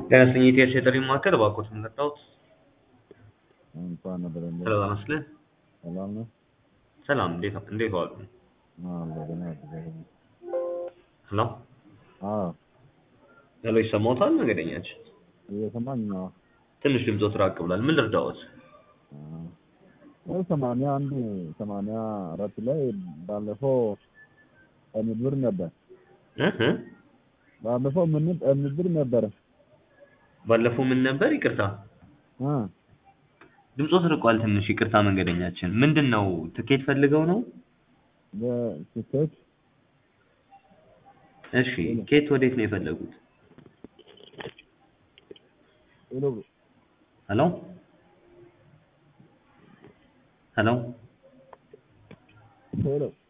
ጤናስጥልኝ የኢቲኤስ የጥሪ ማዕከል እባክዎትን መጣሁት። እንኳን ነበር እንዴ? ሰላም ይመስልህ። ሰላም ነው። ሰላም እንዴት ዋሉ? አዎ ደህና ነኝ። ሄሎ አዎ ሄሎ ይሰማዎታል? መንገደኛችን እየሰማኝ ነው። ትንሽ ድምፆት ራቅ ብሏል። ምን ልርዳዎት? ሰማንያ አንድ 84 ላይ ባለፈው ምድር ነበር። ባለፈው ምድር ነበር። ባለፈው ምን ነበር? ይቅርታ ድምፆት ርቋል ትንሽ። ይቅርታ መንገደኛችን። ምንድነው ትኬት ፈልገው ነው? በትኬት እሺ ኬት ወዴት ነው የፈለጉት? ሄሎ ሄሎ ሄሎ ሄሎ